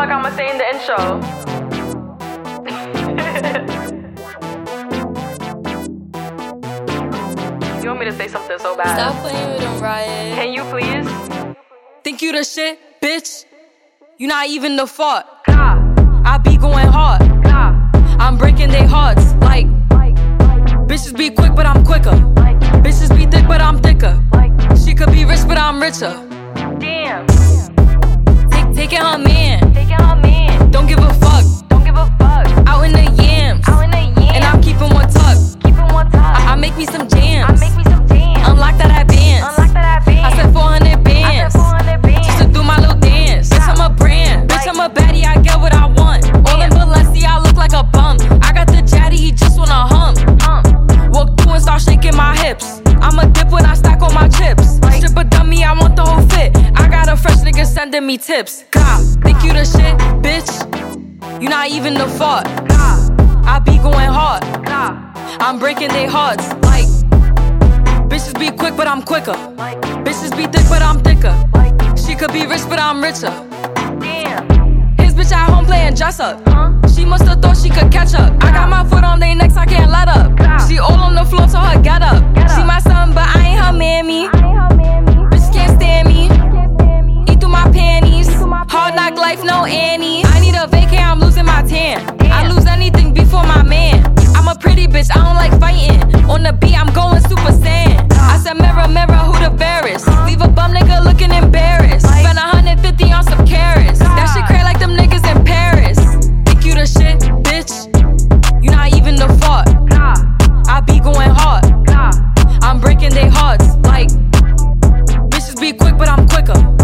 fuck I'ma say in the intro? You want me to say something so bad? Stop playing with them, Riot. Can you please? Think you the shit, bitch? You not even the fault. Ka, I be going hard. ka, I'm breaking their hearts. Like, bitches be quick, but I'm quicker. Bitches be thick, but I'm thicker. She could be rich, but I'm richer. damn. Taking her man. Taking her man. Don't give a fuck. Don't give a fuck. Out in the yams. Out in the yams. And I'm keeping one tuck. Keeping one top. I make me some jams. I make me some jams. Unlock that advance. Unlock that band. I said 400 I said bands. 400 bands. Just to do my little dance. Bitch, I'm a brand. Bitch, I'm a baddie. I get what I want. All in Balenciaga, I look like a bum. I got the jaddy, he just wanna hum. Walk through and start shaking my hips. I'm a dip when I stack on my chips. Strip a dummy, I want the whole fit. I got a fresh nigga sending me tips. God, think you the shit, bitch? You not even the fault. Ka, I be going hard. ka, I'm breaking their hearts. Like, bitches be quick, but I'm quicker. Bitches be thick, but I'm thicker. She could be rich, but I'm richer. damn. His bitch at home playing dress up. She must've thought she could catch up. I got my foot on their necks, I can't let up. She all on the floor, so her get up. She my son, but I ain't her mammy. Bitch can't stand me. Eat through my panties. Hard knock life, no Annie. I need a vacay, I'm losing my tan. I lose anything before my man. I'm a pretty bitch, I don't like fighting. On the beat, I'm going super saiyan. I said mirror, mirror, who the fairest? Leave a bum nigga looking embarrassed. Spend 150 on some carrots. That shit cray like them niggas in Paris. Think you the shit, bitch? You not even the fault. Ka, I be going hard. ka, I'm breaking their hearts. Like, bitches be quick, but I'm quicker.